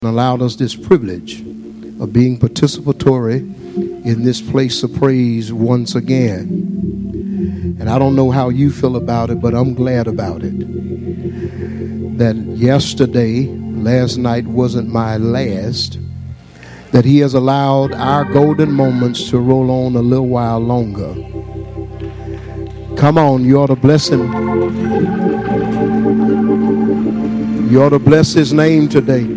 allowed us this privilege of being participatory in this place of praise once again. And I don't know how you feel about it, but I'm glad about it. That last night wasn't my last. That he has allowed our golden moments to roll on a little while longer. Come on, you ought to bless him. You ought to bless his name today.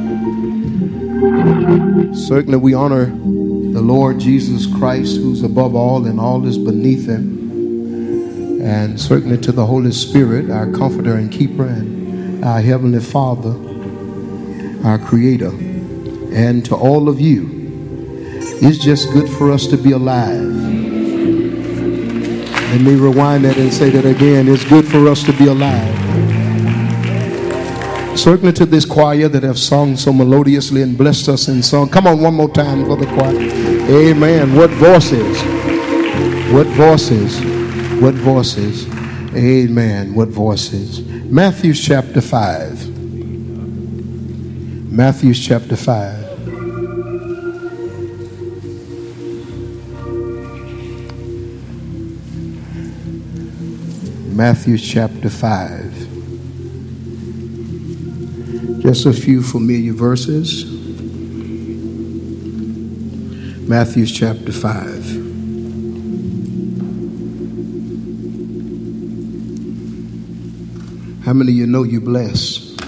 Certainly we honor the Lord Jesus Christ, who's above all and all is beneath him. And certainly to the Holy Spirit, our comforter and keeper, and our Heavenly Father, our Creator. And to all of you, it's just good for us to be alive. Let me rewind that and say that again. It's good for us to be alive. Certainly to this choir that have sung so melodiously and blessed us in song. Come on, one more time for the choir. Amen. What voices. What voices. What voices. Amen. What voices. Matthew chapter 5. Matthew chapter 5. Matthew chapter 5. Just a few familiar verses. Matthew chapter 5. How many of you know you're blessed?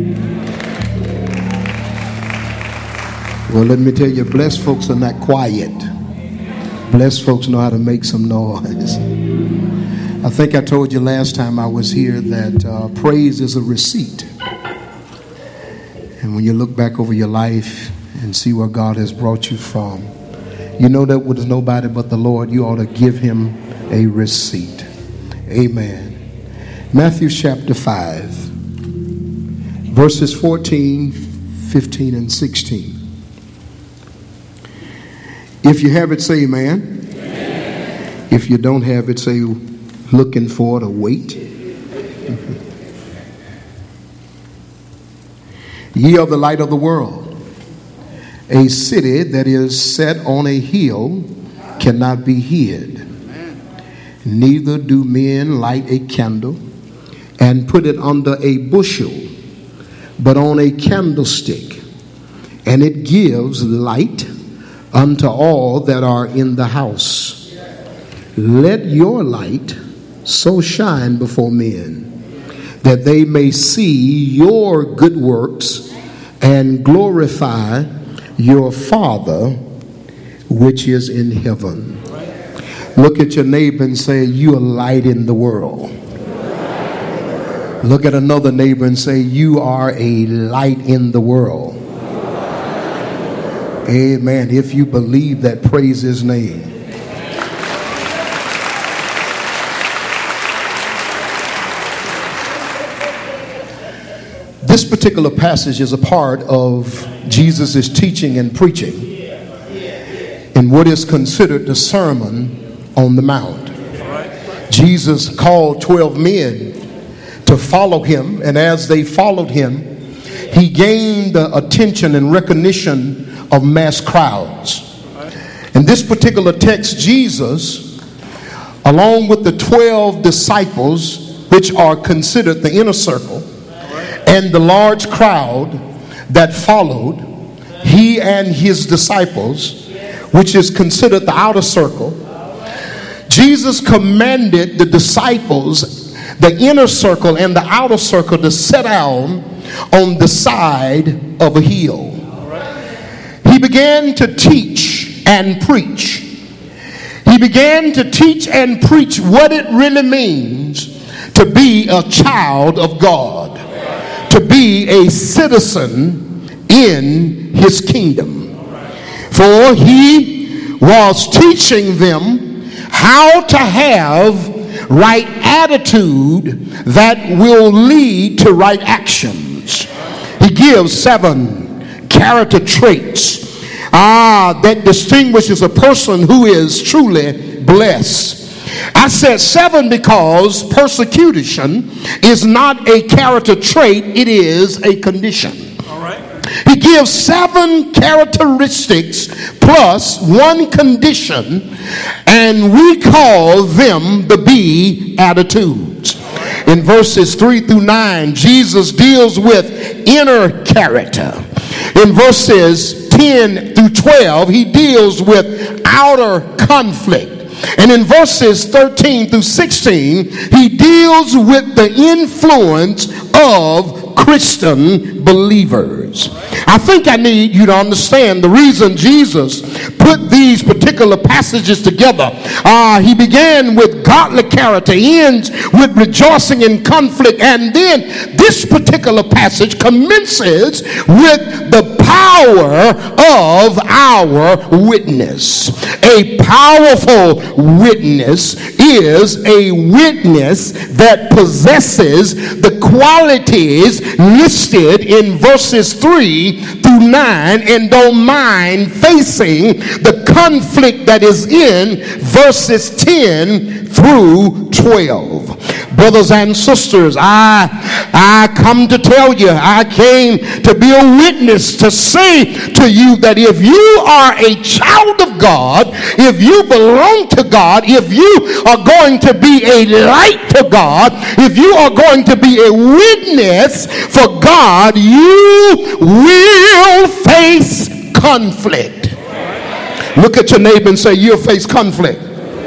Well, let me tell you, blessed folks are not quiet. Blessed folks know how to make some noise. I think I told you last time I was here that praise is a receipt. And when you look back over your life and see where God has brought you from, you know that with nobody but the Lord, you ought to give him a receipt. Amen. Matthew chapter 5, verses 14, 15, and 16. If you have it, say amen. Amen. If you don't have it, say looking for it or wait. Ye are the light of the world. A city that is set on a hill cannot be hid. Neither do men light a candle and put it under a bushel, but on a candlestick, and it gives light unto all that are in the house. Let your light so shine before men, that they may see your good works and glorify your Father which is in heaven. Look at your neighbor and say, you are light in the world. Look at another neighbor and say, you are a light in the world. Amen. If you believe that, praise his name. This particular passage is a part of Jesus' teaching and preaching in what is considered the Sermon on the Mount. Jesus called 12 men to follow him, and as they followed him, he gained the attention and recognition of mass crowds. In this particular text, Jesus, along with the 12 disciples, which are considered the inner circle, and the large crowd that followed, he and his disciples, which is considered the outer circle, Jesus commanded the disciples, the inner circle and the outer circle, to sit down on the side of a hill. He began to teach and preach. He began to teach and preach what it really means to be a child of God, to be a citizen in his kingdom. For he was teaching them how to have right attitude that will lead to right actions. He gives 7 character traits that distinguishes a person who is truly blessed. I said 7 because persecution is not a character trait, it is a condition. All right. He gives 7 characteristics plus 1 condition, and we call them the Beatitudes. In verses 3 through 9, Jesus deals with inner character. In verses 10 through 12, he deals with outer conflict. And in verses 13 through 16, he deals with the influence of Christian believers. I think I need you to understand the reason Jesus put these particular passages together. He began with godly character, ends with rejoicing in conflict, and then this particular passage commences with the power of our witness. A powerful witness is a witness that possesses the qualities listed in verses 3 through 9 and don't mind facing the conflict that is in verses 10 through 12. Brothers and sisters, I come to tell you, I came to be a witness to say to you that if you are a child of God, if you belong to God, if you are going to be a light to God, if you are going to be a witness for God, you will face conflict. Look at your neighbor and say, you'll face conflict.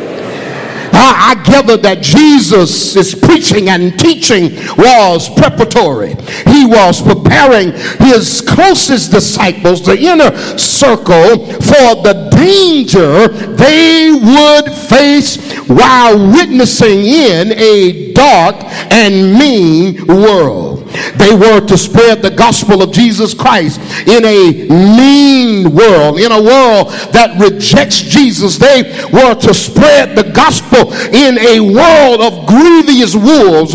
I gather that Jesus' preaching and teaching was preparatory. He was preparing his closest disciples, the inner circle, for the danger they would face while witnessing in a dark and mean world. They were to spread the gospel of Jesus Christ in a mean world, in a world that rejects Jesus. They were to spread the gospel in a world of grievous wolves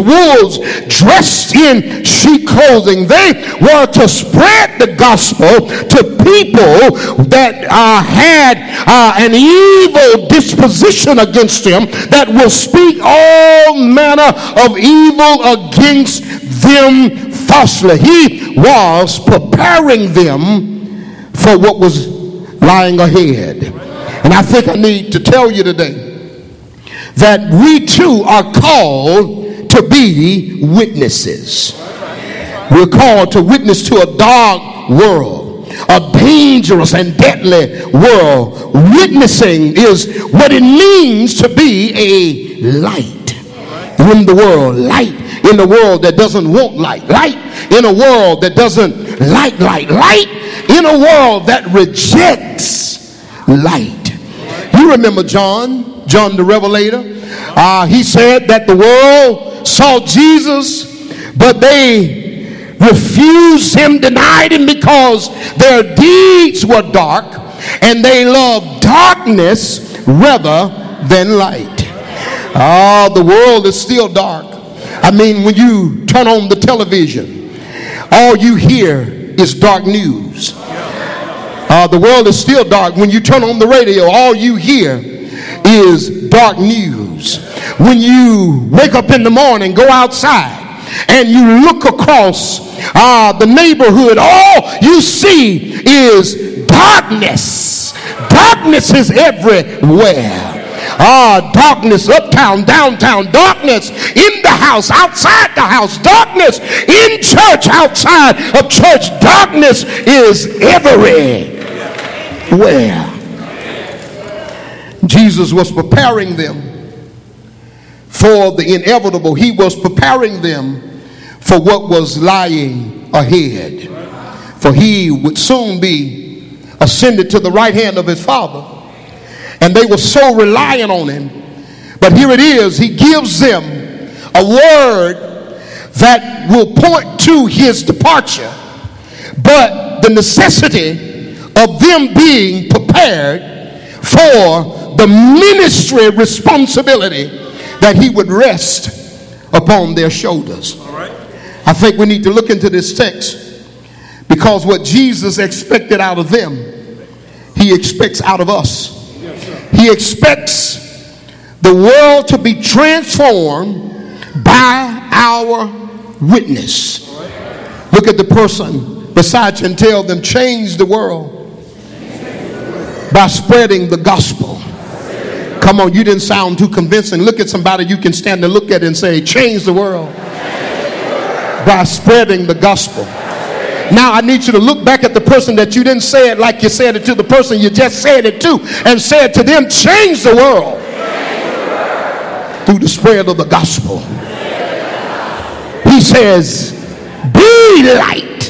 dressed in sheep clothing. They were to spread the gospel to people that had an evil disposition against them, that will speak all manner of evil against them falsely. He was preparing them for what was lying ahead. And I think I need to tell you today that we too are called to be witnesses. We're called to witness to a dark world, a dangerous and deadly world. Witnessing is what it means to be a light in the world. Light in a world that doesn't want light. Light in a world that doesn't like light. Light in a world that rejects light. You remember John the Revelator? He said that the world saw Jesus, but they refused him, denied him, because their deeds were dark and they loved darkness rather than light. The world is still dark. I mean, when you turn on the television, all you hear is dark news. The world is still dark. When you turn on the radio, all you hear is dark news. When you wake up in the morning, go outside, and you look across the neighborhood, all you see is darkness. Darkness is everywhere. Darkness uptown, downtown, darkness in the house, outside the house, darkness in church, outside of church, darkness is everywhere. Jesus was preparing them for the inevitable. He was preparing them for what was lying ahead. For he would soon be ascended to the right hand of his Father. And they were so reliant on him. But here it is. He gives them a word that will point to his departure. But the necessity of them being prepared for the ministry responsibility that he would rest upon their shoulders. All right. I think we need to look into this text, because what Jesus expected out of them, he expects out of us. He expects the world to be transformed by our witness. Look at the person beside you and tell them, change the world by spreading the gospel. Come on, you didn't sound too convincing. Look at somebody you can stand and look at and say, change the world by spreading the gospel. Now I need you to look back at the person that you didn't say it like you said it to the person you just said it to, and say it to them, change the world through the spread of the gospel. He says, be light.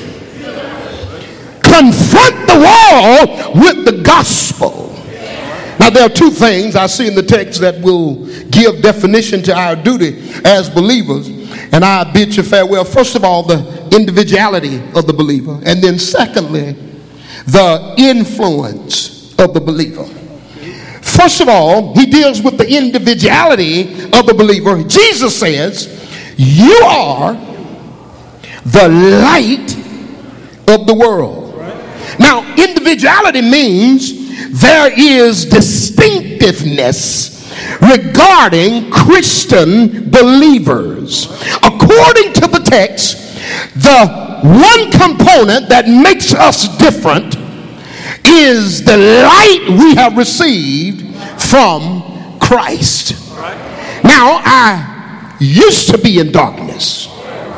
Confront the world with the gospel. Now there are two things I see in the text that will give definition to our duty as believers, and I bid you farewell. First of all, the individuality of the believer, and then secondly, the influence of the believer. First of all, he deals with the individuality of the believer. Jesus says, you are the light of the world. Now, individuality means there is distinctiveness regarding Christian believers. According to the text, the one component that makes us different is the light we have received from Christ. Now, I used to be in darkness,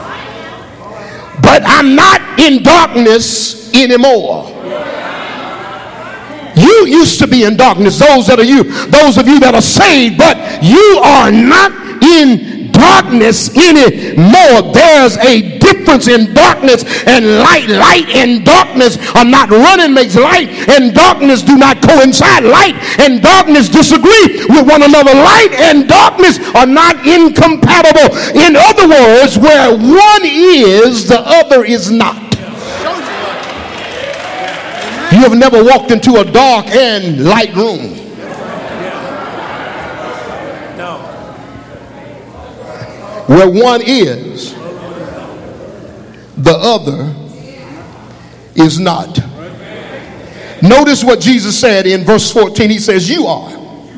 but I'm not in darkness anymore. You used to be in darkness, those of you that are saved, but you are not in darkness anymore. There's a difference in darkness and light. Light and darkness are not running mates. Light and darkness do not coincide. Light and darkness disagree with one another. Light and darkness are not incompatible. In other words, where one is, the other is not. You have never walked into a dark and light room. Where one is, the other is not. Notice what Jesus said in verse 14. He says, you are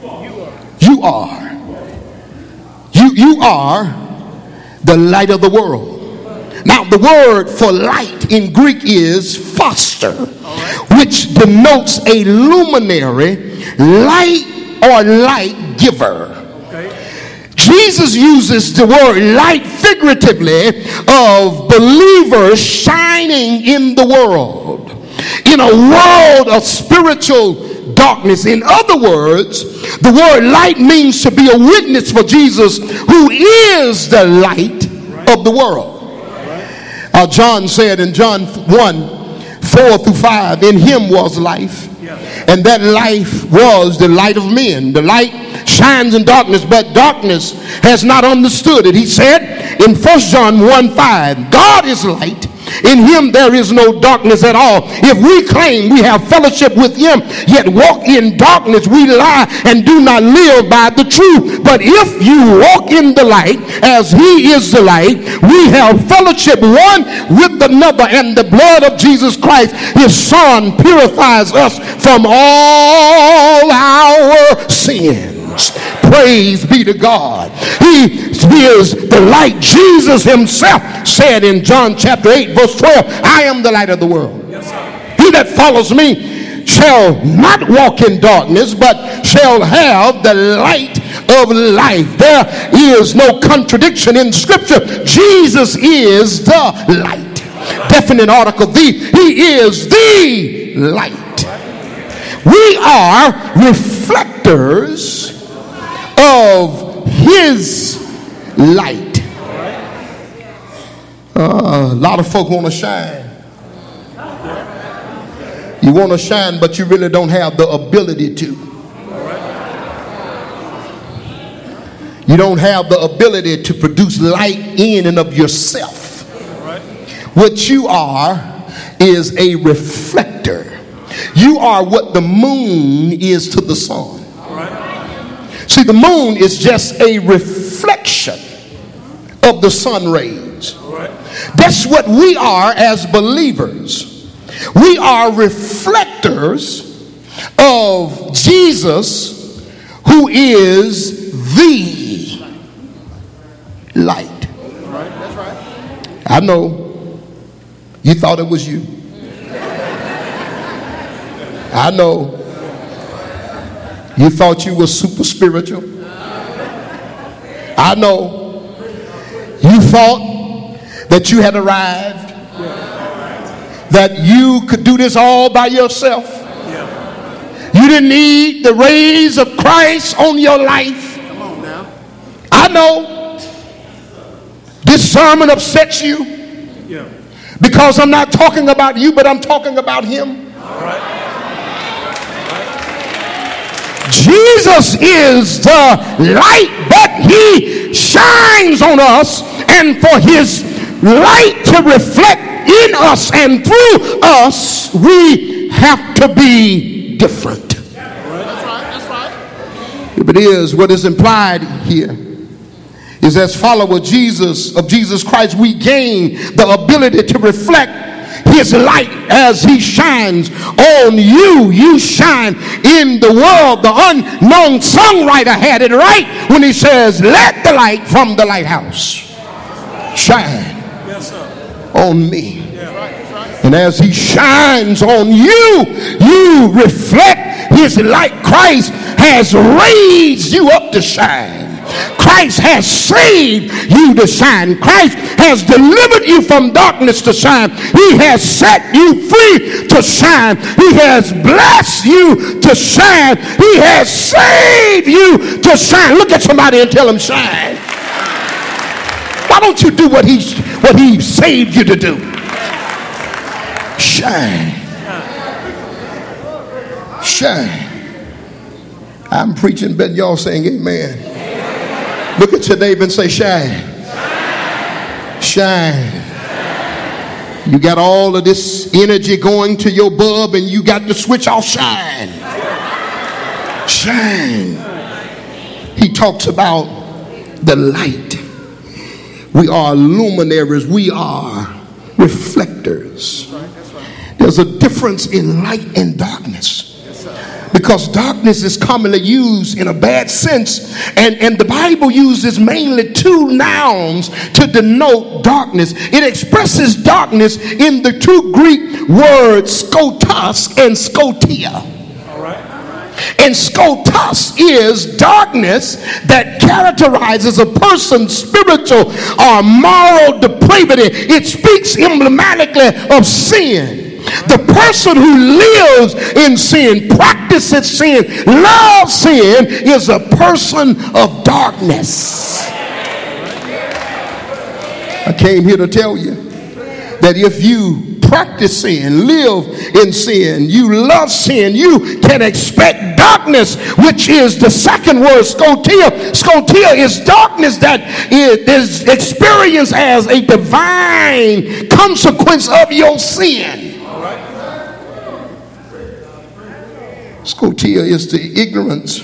the light of the world. Now, the word for light in Greek is phoster, which denotes a luminary, light or light giver. Jesus uses the word light figuratively of believers shining in the world, in a world of spiritual darkness. In other words, the word light means to be a witness for Jesus, who is the light of the world. John said in John 1:4-5, in him was life, and that life was the light of men. The light shines in darkness, but darkness has not understood it. He said in 1 John 1:5, God is light. In him there is no darkness at all. If we claim we have fellowship with him, yet walk in darkness, we lie and do not live by the truth. But if you walk in the light, as he is the light, we have fellowship one with another, and the blood of Jesus Christ, his son, purifies us from all our sins. Praise be to God. He is the light. Jesus himself said in John chapter 8 verse 12, I am the light of the world. He that follows me shall not walk in darkness, but shall have the light of life. There is no contradiction in scripture. Jesus is the light. Definite article, he is the light. We are reflectors of his light. A lot of folk want to shine. You want to shine, but you really don't have the ability to. You don't have the ability to produce light in and of yourself. What you are is a reflector. You are what the moon is to the sun. See, the moon is just a reflection of the sun rays. That's what we are as believers. We are reflectors of Jesus, who is the light. I know you thought it was you. I know. You thought you were super spiritual. I know. You thought that you had arrived, that you could do this all by yourself. You didn't need the rays of Christ on your life. Come on now. I know. This sermon upsets you because I'm not talking about you, but I'm talking about him. All right. Jesus is the light, but he shines on us, and for his light to reflect in us and through us, we have to be different. That's right. If it is, what is implied here is, as followers of Jesus Christ, we gain the ability to reflect his light as he shines on you. You shine in the world. The unknown songwriter had it right when he says, let the light from the lighthouse shine on me. And as he shines on you, you reflect his light. Christ has raised you up to shine. Christ has saved you to shine. Christ has delivered you from darkness to shine. He has set you free to shine. He has blessed you to shine. He has saved you to shine. Look at somebody and tell him, shine. Why don't you do what he saved you to do? Shine. Shine. I'm preaching, but y'all saying amen. Look at your neighbor and say, shine. Shine. You got all of this energy going to your bulb and you got to switch off. Shine. Shine. He talks about the light. We are luminaries. We are reflectors. There's a difference in light and darkness. Because darkness is commonly used in a bad sense, and the Bible uses mainly two nouns to denote darkness. It expresses darkness in the two Greek words skotos and skotia. And skotos is darkness that characterizes a person's spiritual or moral depravity. It speaks emblematically of sin. The person who lives in sin, practices sin, loves sin, is a person of darkness. I came here to tell you that if you practice sin, live in sin, you love sin, you can expect darkness, which is the second word, skotia. Skotia is darkness that is experienced as a divine consequence of your sin. Skotia is the ignorance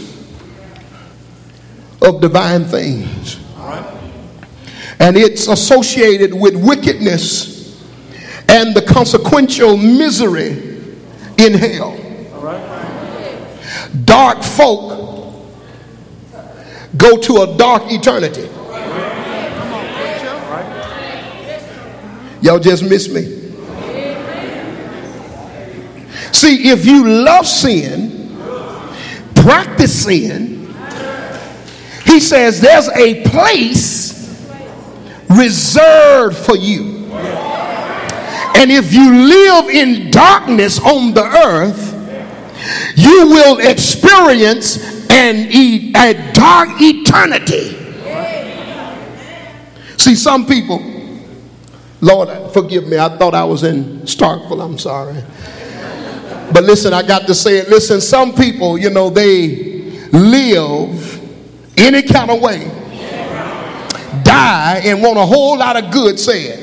of divine things. And it's associated with wickedness and the consequential misery in hell. Dark folk go to a dark eternity. Y'all just missed me. See, if you love sin, practice sin, he says there's a place reserved for you. And if you live in darkness on the earth, you will experience a dark eternity. See, some people, Lord, forgive me, I thought I was in Starkville, I'm sorry. But listen, I got to say it. Listen, some people, they live any kind of way, die, and want a whole lot of good said.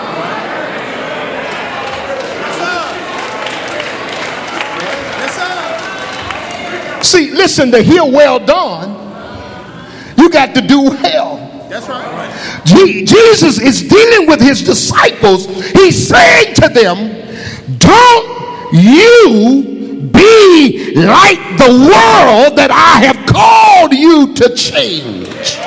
See, listen, to hear well done, you got to do well. That's right. Jesus is dealing with his disciples. He's saying to them, don't you be like the world that I have called you to change.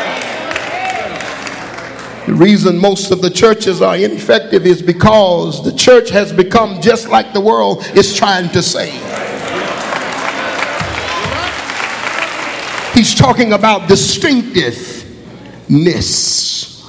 The reason most of the churches are ineffective is because the church has become just like the world is trying to save. He's talking about distinctiveness.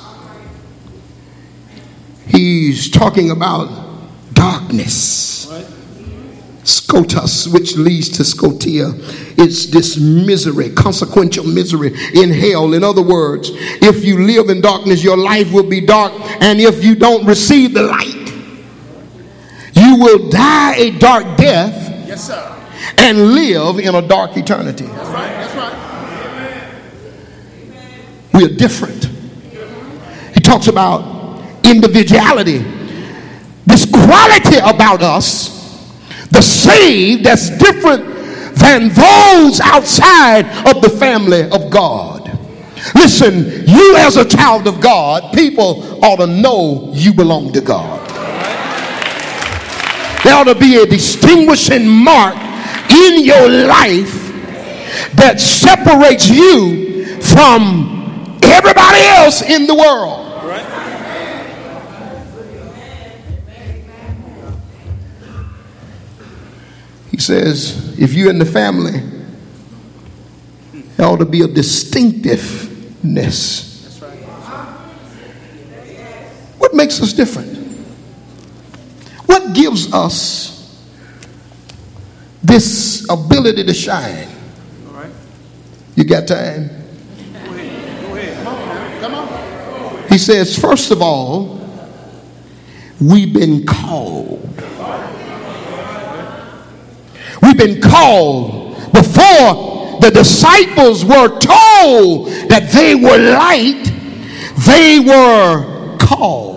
He's talking about darkness. Scotus, which leads to scotia. It's this misery, consequential misery in hell. In other words, if you live in darkness, your life will be dark. And if you don't receive the light, you will die a dark death. Yes, sir. And live in a dark eternity. That's right. That's right. We are different. He talks about individuality. This quality about us, the saved, that's different than those outside of the family of God. Listen, you as a child of God, people ought to know you belong to God. There ought to be a distinguishing mark in your life that separates you from everybody else in the world. He says, if you're in the family, there ought to be a distinctiveness. That's right. What makes us different? What gives us this ability to shine? All right. You got time? Go ahead. Come on. He says, first of all, we've been called. We've been called. Before the disciples were told that they were light, they were called.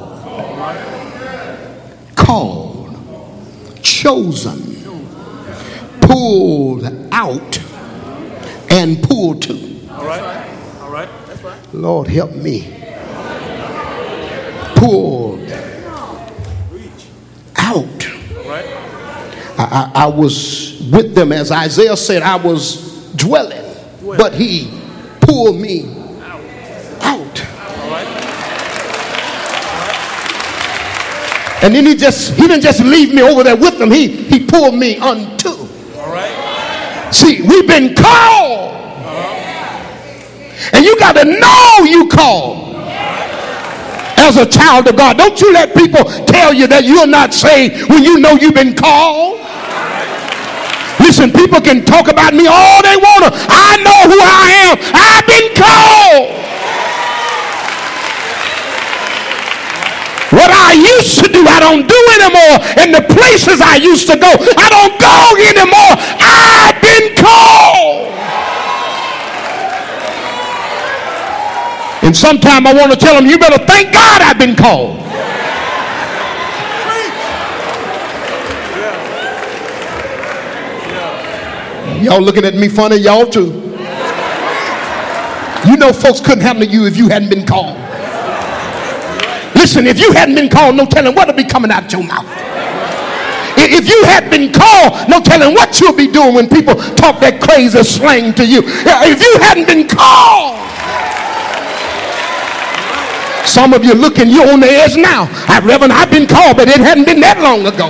Called. Chosen. Pulled out. And pulled to. All right. All right. That's right. Lord, help me. Pulled out. All right. I was with them, as Isaiah said, I was dwelling, but he pulled me out. All right. And then he didn't just leave me over there with them. He pulled me unto. All right. See, we've been called. And you got to know you called. As a child of God, don't you let people tell you that you're not saved when you know you've been called. Listen, people can talk about me all they want to. I know who I am. I've been called. What I used to do, I don't do anymore. And the places I used to go, I don't go anymore. I've been called. And sometimes I want to tell them, you better thank God I've been called. Y'all looking at me funny, y'all too. You know folks couldn't happen to you if you hadn't been called. Listen, if you hadn't been called, no telling what'll be coming out your mouth. If you had been called, no telling what you'll be doing when people talk that crazy slang to you. If you hadn't been called. Some of you looking, you're on the edge now. Reverend, I've been called, but it hadn't been that long ago.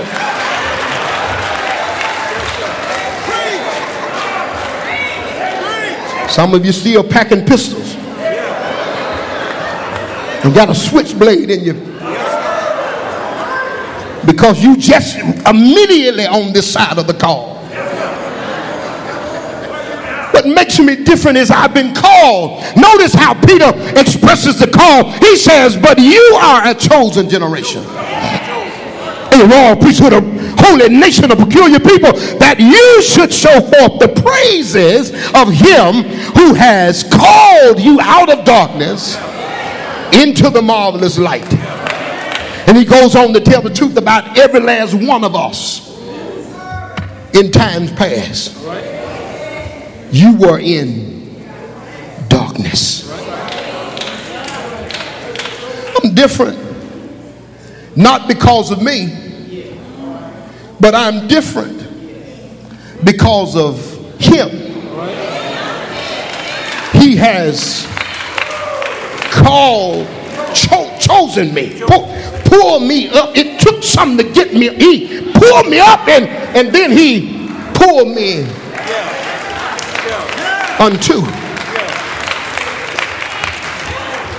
Some of you still packing pistols and got a switchblade in you because you just immediately on this side of the call. What makes me different is I've been called. Notice how Peter expresses the call. He says, but you are a chosen generation, a royal priesthood, a holy nation, a peculiar people, that you should show forth the praises of him who has called you out of darkness into the marvelous light. And he goes on to tell the truth about every last one of us in times past. You were in darkness. I'm different, not because of me, but I'm different because of him. He has called, chosen me, pulled me up. It took something to get me. He pulled me up and then he pulled me unto.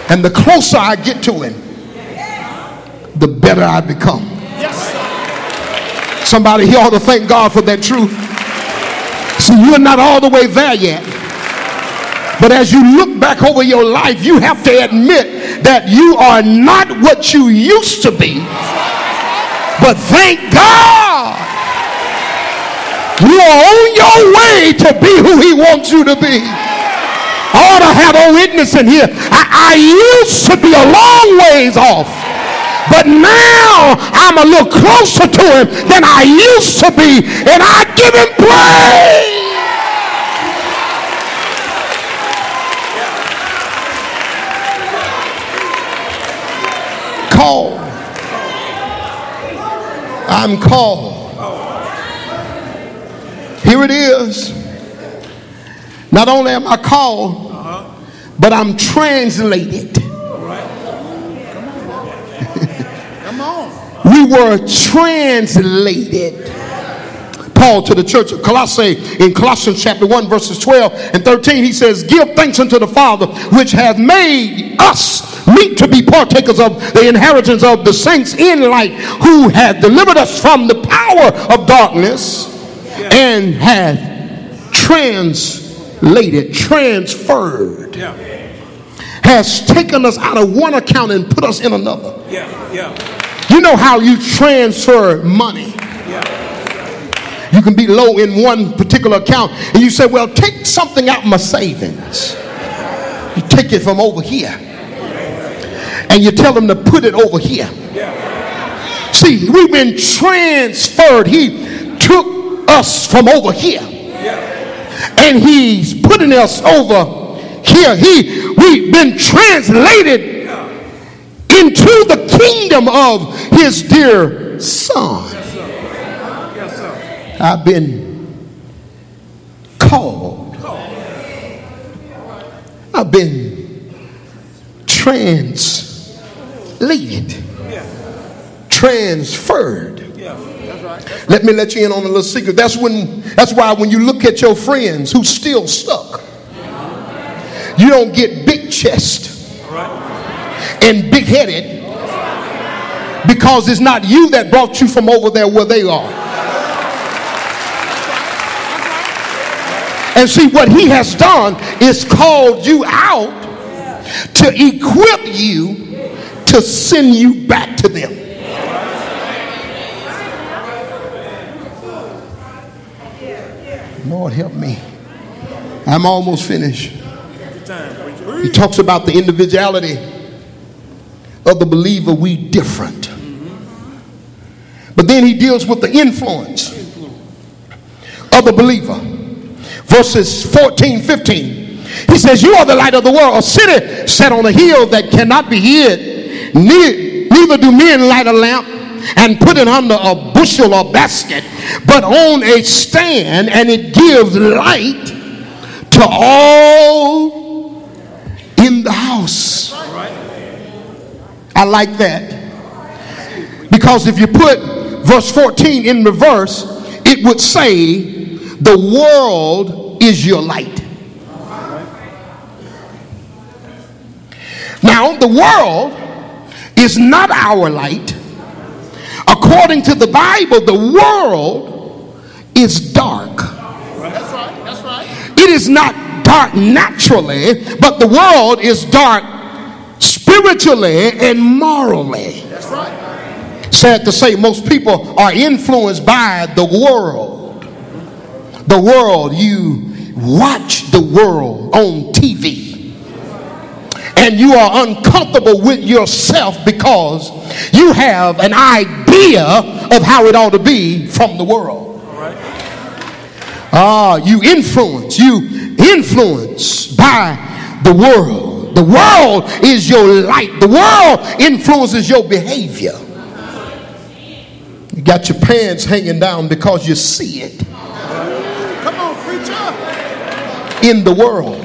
And the closer I get to him, the better I become. Somebody here ought to thank God for that truth. See, you're not all the way there yet. But as you look back over your life, you have to admit that you are not what you used to be. But thank God, you are on your way to be who he wants you to be. I ought to have a witness in here. I used to be a long ways off, but now I'm a little closer to him than I used to be, and I give him praise. Called. I'm called. Here it is. Not only am I called, but I'm translated. Come on. We were translated. Paul to the church of Colossae in Colossians chapter 1 verses 12 and 13, he says, give thanks unto the Father which hath made us meet to be partakers of the inheritance of the saints in light, who hath delivered us from the power of darkness and hath transferred, has taken us out of one account and put us in another. You know how you transfer money. You can be low in one particular account and you say, well, take something out of my savings. You take it from over here and you tell them to put it over here. See, we've been transferred. He took us from over here and he's putting us over here. We've been translated into the kingdom of his dear son. I've been called. I've been translated, transferred. Let me let you in on a little secret. That's why when you look at your friends who's still stuck, you don't get big chest and big headed, because it's not you that brought you from over there where they are. And see, what he has done is called you out to equip you to send you back to them. Lord help me. I'm almost finished. He talks about the individuality of the believer. We different. But then he deals with the influence of the believer. Verses 14, 15. He says, you are the light of the world. A city set on a hill that cannot be hid. Neither do men light a lamp and put it under a bushel or basket, but on a stand, and it gives light to all in the house. I like that. Because if you put verse 14 in reverse, it would say, the world is your light. Now, the world is not our light. According to the Bible, the world is dark. That's right. That's right. It is not dark naturally, but the world is dark spiritually and morally. That's right. Sad to say, most people are influenced by the world. The world, you watch the world on TV. And you are uncomfortable with yourself because you have an idea of how it ought to be from the world. You influence by the world. The world is your light. The world influences your behavior. You got your pants hanging down because you see it. Come on, preacher. In the world.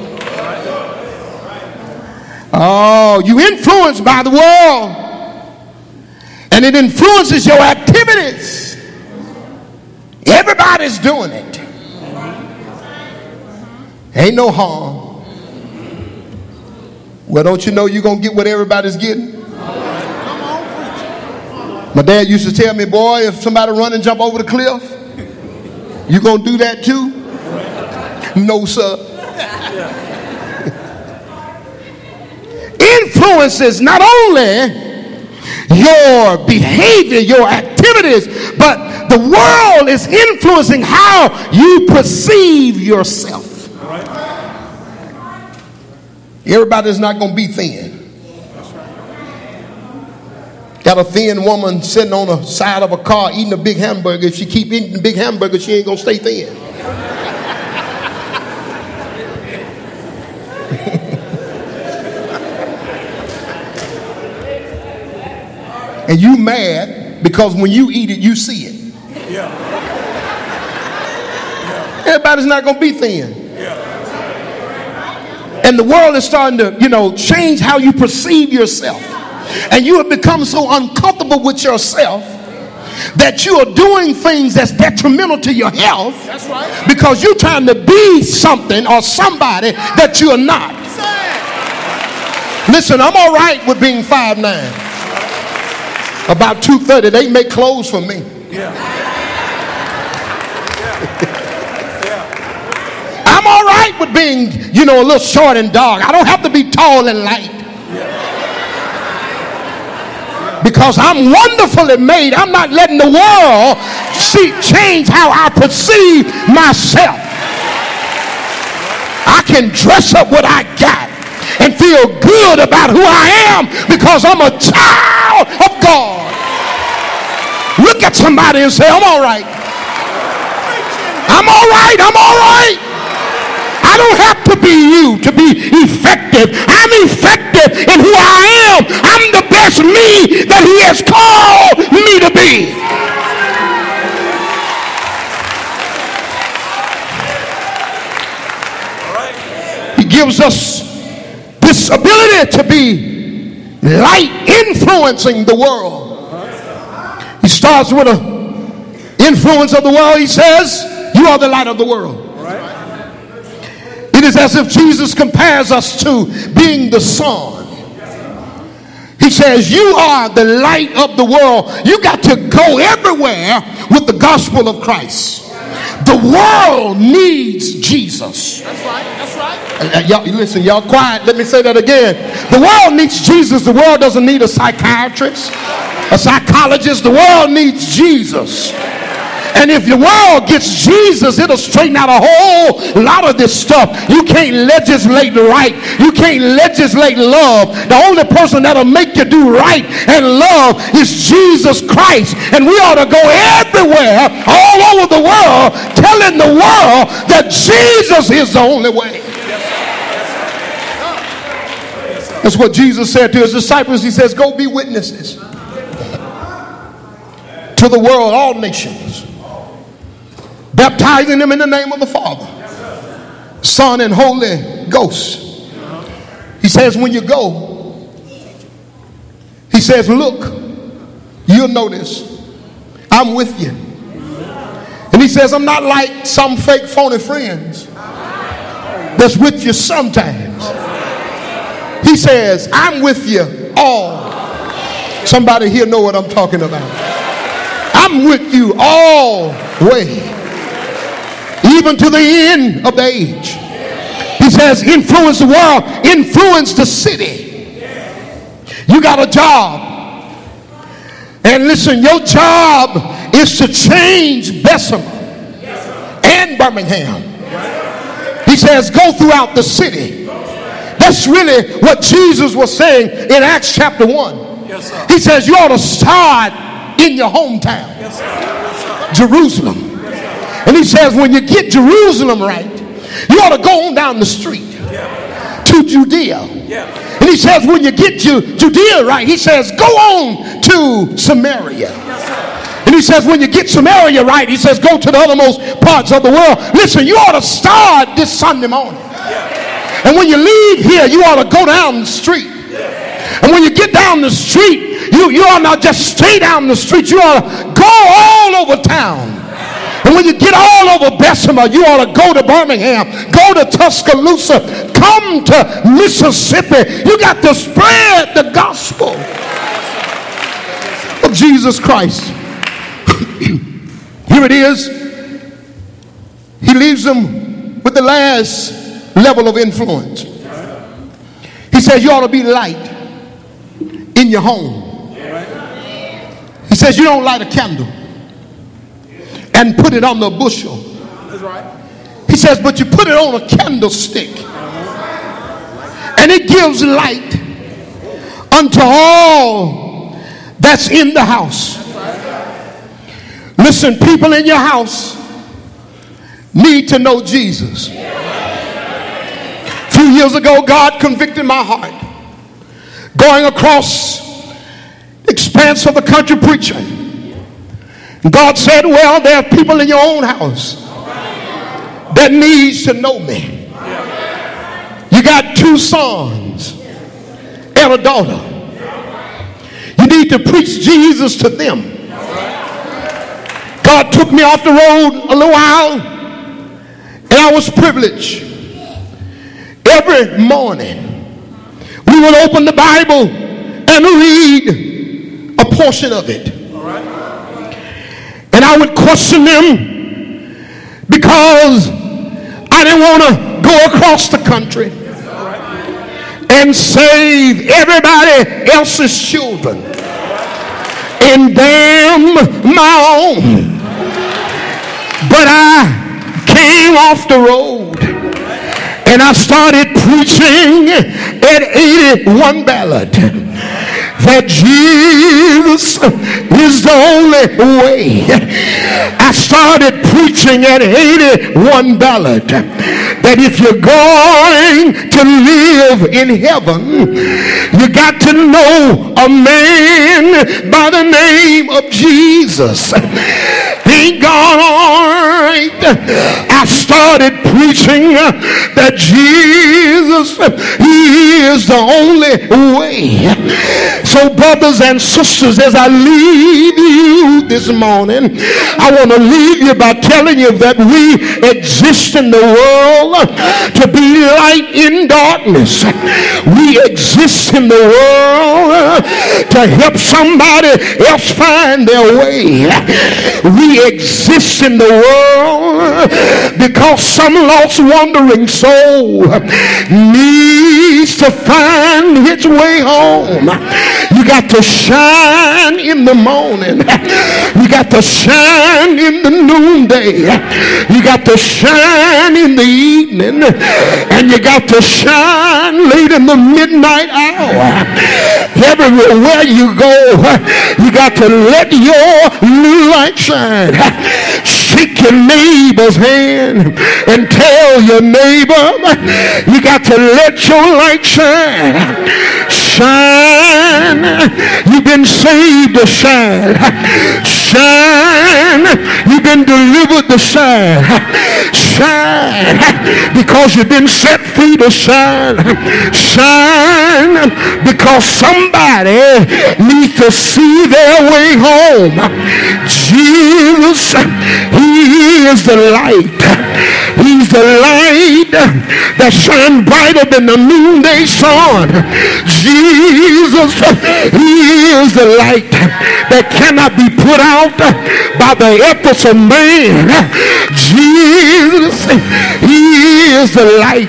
Oh, you influenced by the world, and it influences your activities. Everybody's doing it. Ain't no harm Well, don't you know you're going to get what everybody's getting? Come on, preacher. My dad used to tell me, boy, if somebody run and jump over the cliff, you going to do that too? No, sir. Influences not only your behavior, your activities, but the world is influencing how you perceive yourself. Everybody's not going to be thin. Got a thin woman sitting on the side of a car eating a big hamburger. If she keep eating the big hamburger, she ain't going to stay thin. And you mad because when you eat it, you see it. Yeah. Everybody's not going to be thin. Yeah. And the world is starting to, change how you perceive yourself. And you have become so uncomfortable with yourself that you are doing things that's detrimental to your health. That's right. Because you're trying to be something or somebody that you're not. Listen, I'm all right with being 5'9". About 2:30, they make clothes for me. Yeah. I'm all right with being, a little short and dark. I don't have to be tall and light. Because I'm wonderfully made. I'm not letting the world change how I perceive myself. I can dress up what I got and feel good about who I am because I'm a child of God. Look at somebody and say, I'm all right. I'm all right. I'm all right. I don't have to be you to be effective. I'm effective in who I am. I'm the best me that he has called me to be. He gives us this ability to be light influencing the world. He starts with an influence of the world. He says, you are the light of the world. It is as if Jesus compares us to being the sun. He says, you are the light of the world. You got to go everywhere with the gospel of Christ. The world needs Jesus. That's right. That's right. Y'all, listen, y'all quiet. Let me say that again. The world needs Jesus. The world doesn't need a psychiatrist, a psychologist. The world needs Jesus. And if the world gets Jesus, it'll straighten out a whole lot of this stuff. You can't legislate right. You can't legislate love. The only person that'll make you do right and love is Jesus Christ. And we ought to go everywhere, all over the world, telling the world that Jesus is the only way. That's what Jesus said to his disciples. He says, go be witnesses to the world, all nations, baptizing them in the name of the Father, Son, and Holy Ghost. He says, when you go, he says, look, you'll notice I'm with you. And he says, I'm not like some fake phony friends that's with you sometimes. He says, I'm with you all. Somebody here know what I'm talking about. I'm with you all way, even to the end of the age. He says, influence the world, influence the city. You got a job. And listen, your job is to change Bessemer and Birmingham. He says, go throughout the city. That's really what Jesus was saying in Acts chapter 1. He says, you ought to start in your hometown, Jerusalem. And he says, when you get Jerusalem right, you ought to go on down the street to Judea. And he says, when you get Judea right, he says, go on to Samaria. And he says, when you get Samaria right, he says, go to the othermost parts of the world. Listen, you ought to start this Sunday morning. And when you leave here, you ought to go down the street. And when you get down the street, you ought not just stay down the street. You ought to go all over town. And And when you get all over Bessemer, you ought to go to Birmingham, go to Tuscaloosa, come to Mississippi. You got to spread the gospel of Jesus Christ. Here it is. He leaves them with the last level of influence. He says you ought to be light in your home. He says you don't light a candle and put it on the bushel. He says, but you put it on a candlestick, and it gives light unto all that's in the house. Listen, people in your house need to know Jesus. A few years ago, God convicted my heart going across the expanse of the country preaching. God said, well, there are people in your own house that needs to know me. You got 2 sons and a daughter. You need to preach Jesus to them. God took me off the road a little while, and I was privileged. Every morning we would open the Bible and read a portion of it. And I would question them because I didn't want to go across the country and save everybody else's children and damn my own. But I came off the road and I started preaching at 81 Ballad that Jesus is the only way. I started preaching at 81 Ballad that if you're going to live in heaven, you got to know a man by the name of Jesus. Thank God, all right. I started preaching that Jesus, he is the only way. So brothers and sisters, as I leave you this morning, I want to leave you by telling you that we exist in the world to be light in darkness. We exist in the world to help somebody else find their way. We exist in the world because some lost wandering soul needs to find its way home. You got to shine in the morning. You got to shine in the noonday. You got to shine in the evening. And you got to shine late in the midnight hour. Everywhere you go, you got to let your light shine. Shake your neighbor's hand and tell your neighbor, you got to let your light shine. Shine. You've been saved to shine. Shine. You've been delivered to shine. Shine. Because you've been set free to shine. Shine. Because somebody needs to see their way home. Jesus, he is the light. He's the light that shines brighter than the noonday sun. Jesus, he is the light that cannot be put out by the efforts of man. Jesus, he is the light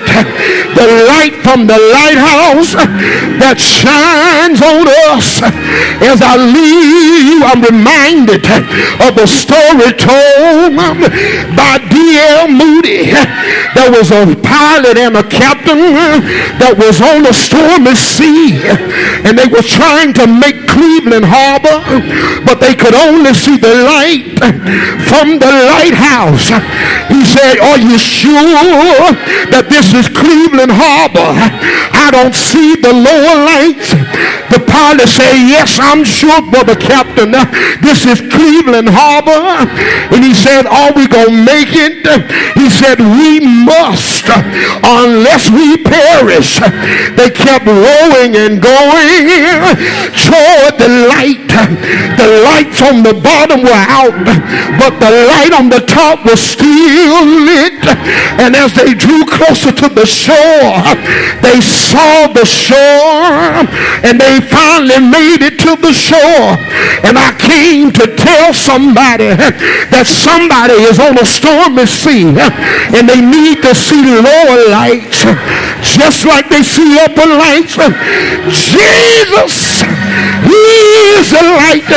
from the lighthouse that shines on us. As I leave, I'm reminded of the story told by D.L. Moody. There was a pilot and a captain that was on a stormy sea, and they were trying to make Cleveland Harbor, but they could only see the light from the lighthouse. He said, are you sure that this is Cleveland Harbor? I don't see the lower lights. The pilot said, yes, I'm sure, brother captain, this is Cleveland Harbor. And he said, are we gonna make it? He said, said, we must, unless we perish. They kept rowing and going toward the light. The lights on the bottom were out, but the light on the top was still lit. And as they drew closer to the shore, they saw the shore, and they finally made it to the shore. And I came to tell somebody that somebody is on a stormy sea, and they need to see lower lights just like they see upper lights. Jesus, he is the light.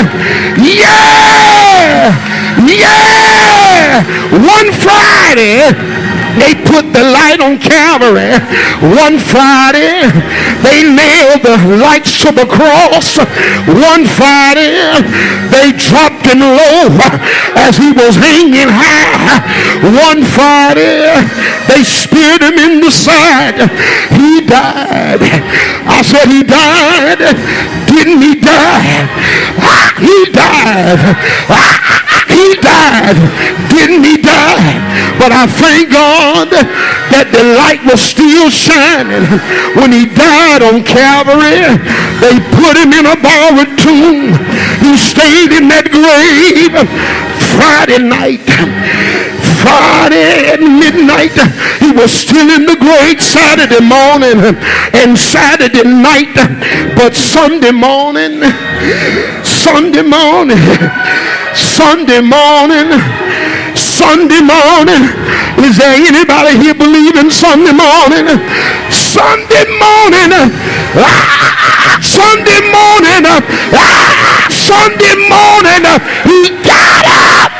Yeah, yeah. One Friday they put the light on Calvary. One Friday they nailed the lights to the cross. One Friday they dropped him low as he was hanging high. One Friday they speared him in the side. He died. I said, he died. Didn't he die? He died. He died. Didn't he die? But I thank God that the light was still shining when he died on Calvary. They put him in a borrowed tomb. He stayed in that grave. Friday night, Friday at midnight, he was still in the grave. Saturday morning and Saturday night, but Sunday morning, Sunday morning, Sunday morning, Sunday morning. Is there anybody here believing Sunday morning? Sunday morning, Sunday morning, Sunday morning, he got up,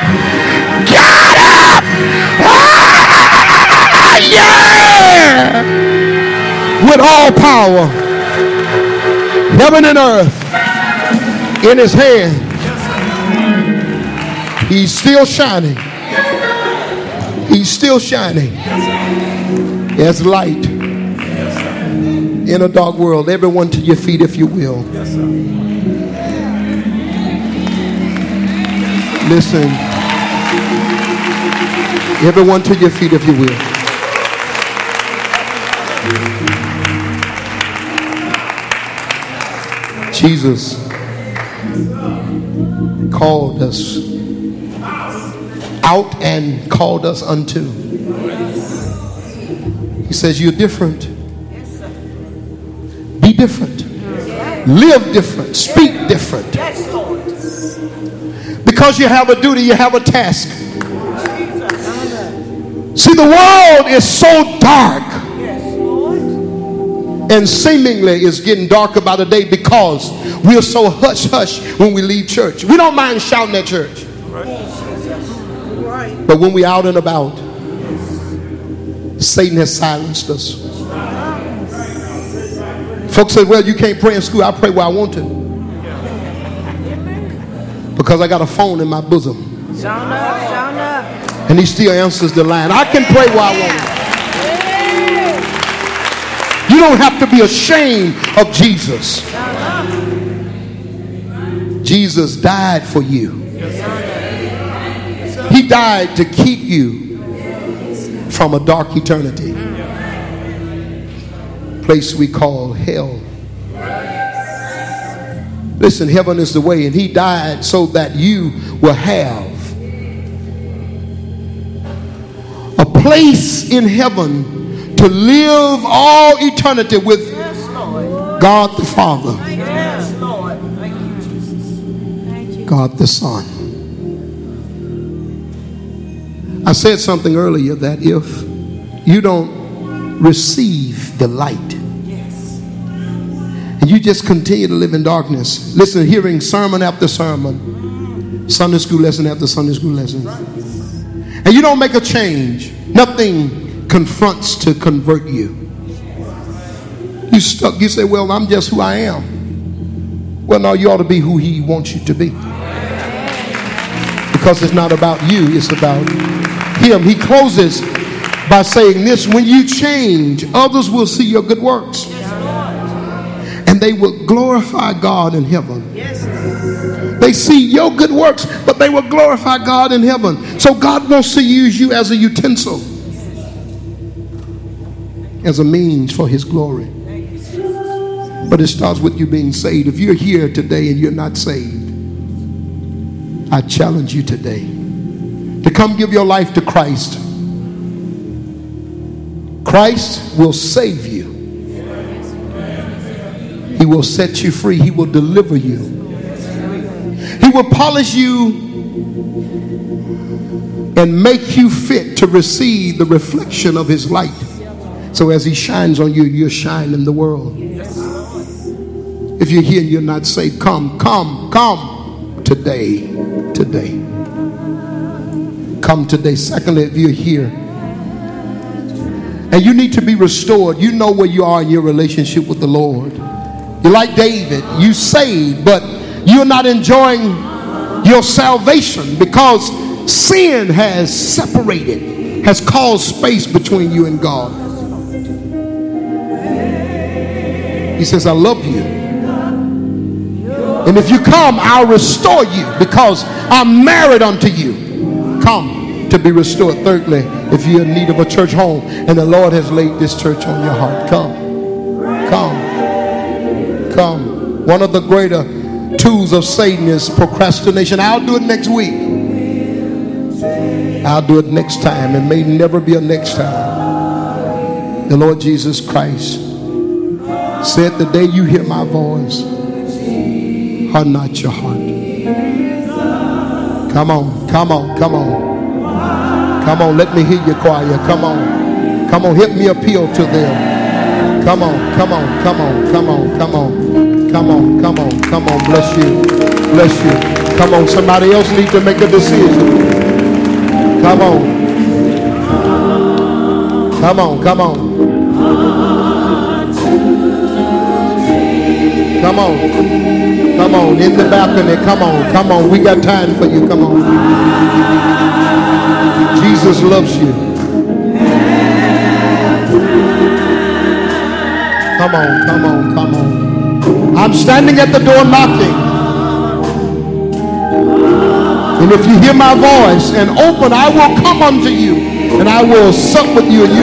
yeah, with all power, heaven and earth in his hand. He's still shining. He's still shining as light in a dark world. Everyone to your feet, if you will. Listen. Everyone to your feet, if you will. Jesus called us out and called us unto. He says, you're different. Be different. Live different. Speak different. Because you have a duty, you have a task. See, the world is so dark and seemingly is getting darker by the day because we are so hush-hush when we leave church. We don't mind shouting at church. But when we're out and about, Satan has silenced us. Folks say, well, you can't pray in school. I pray where I want to. Because I got a phone in my bosom. And he still answers the line. I can pray where I want to. You don't have to be ashamed of Jesus. Jesus died for you. He died to keep you from a dark eternity. Place we call hell. Listen, heaven is the way, and he died so that you will have a place in heaven to live all eternity with God the Father, God the Son. I said something earlier that if you don't receive the light and you just continue to live in darkness, listen, hearing sermon after sermon, Sunday school lesson after Sunday school lesson, and you don't make a change, nothing confronts to convert you. You stuck. You say, well, I'm just who I am. Well, no, you ought to be who he wants you to be. Because it's not about you, it's about him. He closes by saying this: when you change, others will see your good works. And they will glorify God in heaven. They see your good works, but they will glorify God in heaven. So God wants to use you as a utensil. as a means for his glory. But it starts with you being saved. If you're here today and you're not saved, I challenge you today to come give your life to Christ. Christ will save you. He will set you free. He will deliver you. He will polish you and make you fit to receive the reflection of his light. So as he shines on you, you'll shine in the world. If you're here and you're not saved, come today. Come today. Secondly, if you're here and you need to be restored, you know where you are in your relationship with the Lord. You're like David, you saved, but you're not enjoying your salvation because sin has separated, has caused space between you and God. He says, I love you. And if you come, I'll restore you because I'm married unto you. Come to be restored. Thirdly, if you're in need of a church home and the Lord has laid this church on your heart, come. One of the greater tools of Satan is procrastination. I'll do it next week. I'll do it next time. It may never be a next time. The Lord Jesus Christ said, the day you hear my voice, harden not your heart. Come on, let me hear you, choir. Come on, help me appeal to them. Come on, bless you. Come on, somebody else needs to make a decision. Come on, in the balcony, come on, we got time for you, come on. Jesus loves you. Come on. I'm standing at the door knocking. And if you hear my voice and open, I will come unto you and I will sup with you and you